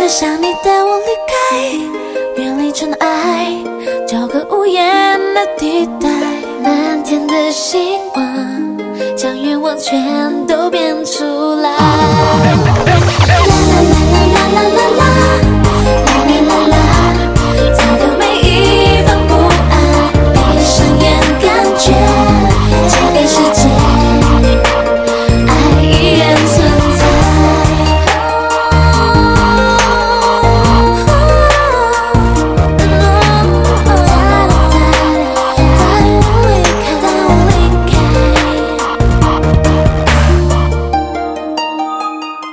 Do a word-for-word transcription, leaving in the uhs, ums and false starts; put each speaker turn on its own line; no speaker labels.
就像你带我离开，远离尘埃，找个无言的地带。满天的星光，将愿望全都变出来。